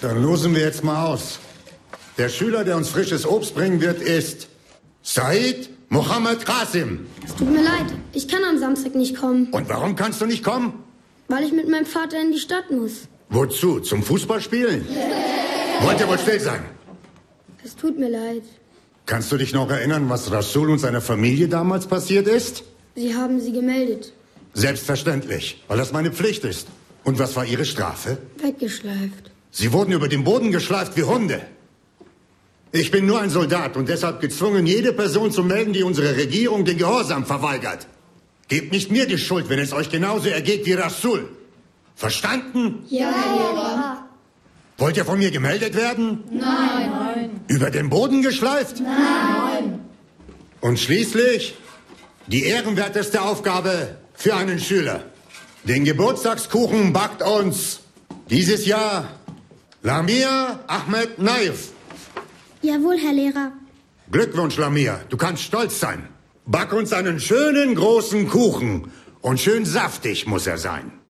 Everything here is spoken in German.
Dann losen wir jetzt mal aus. Der Schüler, der uns frisches Obst bringen wird, ist Said Mohammed Qasim. Es tut mir leid, ich kann am Samstag nicht kommen. Und warum kannst du nicht kommen? Weil ich mit meinem Vater in die Stadt muss. Wozu? Zum Fußballspielen? Wollt ihr wohl still sein? Es tut mir leid. Kannst du dich noch erinnern, was Rasul und seiner Familie damals passiert ist? Sie haben sie gemeldet. Selbstverständlich, weil das meine Pflicht ist. Und was war ihre Strafe? Weggeschleift. Sie wurden über den Boden geschleift wie Hunde. Ich bin nur ein Soldat und deshalb gezwungen, jede Person zu melden, die unsere Regierung den Gehorsam verweigert. Gebt nicht mir die Schuld, wenn es euch genauso ergeht wie Rasul. Verstanden? Ja, Herr Lehrer. Wollt ihr von mir gemeldet werden? Nein. Über den Boden geschleift? Nein. Und schließlich die ehrenwerteste Aufgabe für einen Schüler. Den Geburtstagskuchen backt uns dieses Jahr Lamia Ahmed Naif. Jawohl, Herr Lehrer. Glückwunsch, Lamia. Du kannst stolz sein. Back uns einen schönen großen Kuchen. Und schön saftig muss er sein.